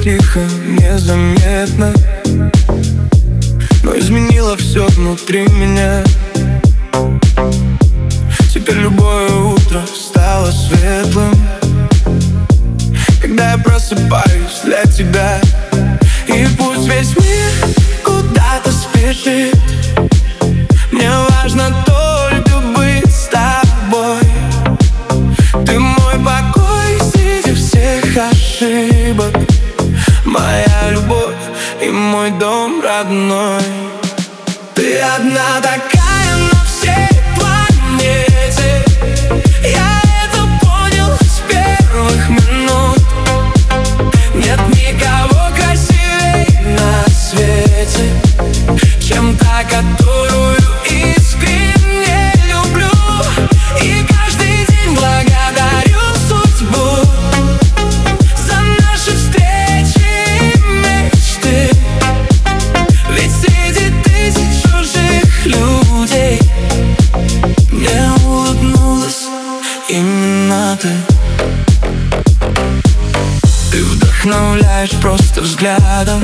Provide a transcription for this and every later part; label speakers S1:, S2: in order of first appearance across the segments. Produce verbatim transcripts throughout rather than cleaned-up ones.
S1: тихо, незаметно, но изменила все внутри меня. Теперь любое утро стало светлым, когда я просыпаюсь для тебя. И пусть весь мир куда-то спешит, мне важно только быть с тобой. Ты мой покой среди всех ошибок, моя любовь и мой дом родной. Ты одна такая на всей планете, я это понял с первых минут. Нет никого красивее на свете, чем та, которую искренне люблю. И каждый день благодарю судьбу за наши встречи и мечты. Ведь среди тысяч чужих людей мне улыбнулась именно ты. Ты вдохновляешь просто взглядом,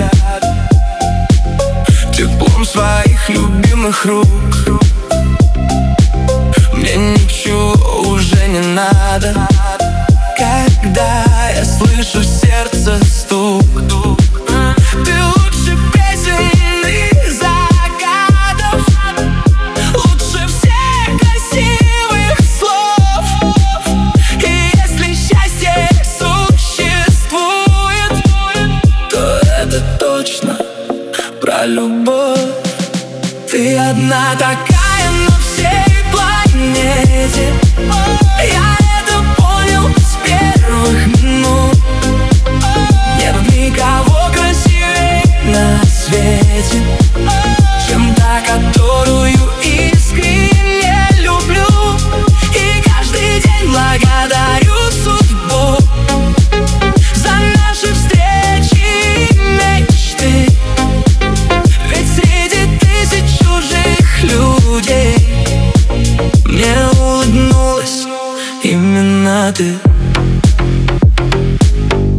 S1: теплом своих любимых рук. Мне ничего уже не надо, когда я слышу сердце стук. Ты лучше песен и закатов, лучше всех красивых слов. И если счастье существует, то это точно про любовь. Ты одна такая на всей планете, я это понял с первых минут. Нет никого красивее на свете,